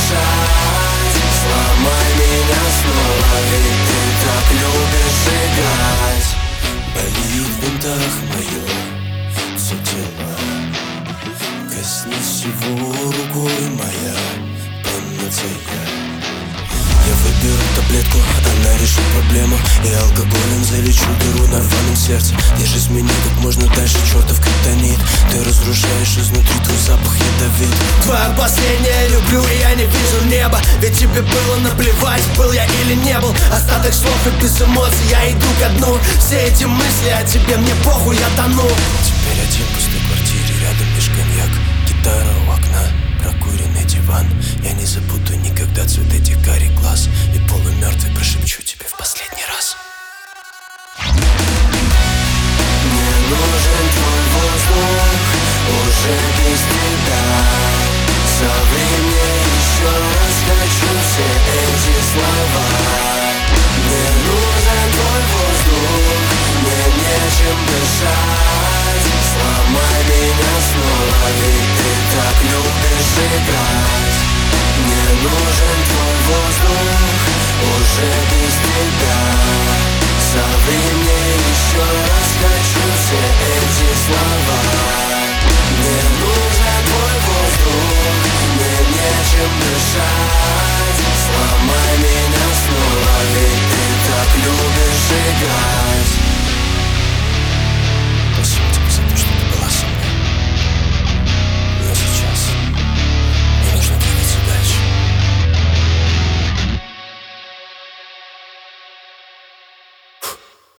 дышать. Сломай меня снова, ведь ты так любишь играть. Болит в бинтах мое все тело, коснись его рукой, моя панацея. Я выберу таблетку, она решит проблему, и алкоголем залечу дыру на рваном сердце. Держись меня как можно дальше, чертов криптонит. Ты разрушаешь изнутри, твой запах ядовит. Твоя последняя люблю, и я не вижу неба. Ведь тебе было наплевать, был я или не был. Остаток слов и без эмоций, я иду ко дну. Все эти мысли о тебе, мне похуй, я тону. Теперь один в пустой квартире, рядом лишь коньяк, гитара у окна, прокуренный диван. Я не забуду никогда цвет этих карих глаз, и полумертвый прошепчу тебе в последний раз. Мне нужен твой воздух, уже без тебя. Соври мне еще раз, хочу все эти слова. Мне нужен твой воздух, мне нечем дышать. Сломай меня снова, ведь ты так любишь играть. Мне нужен твой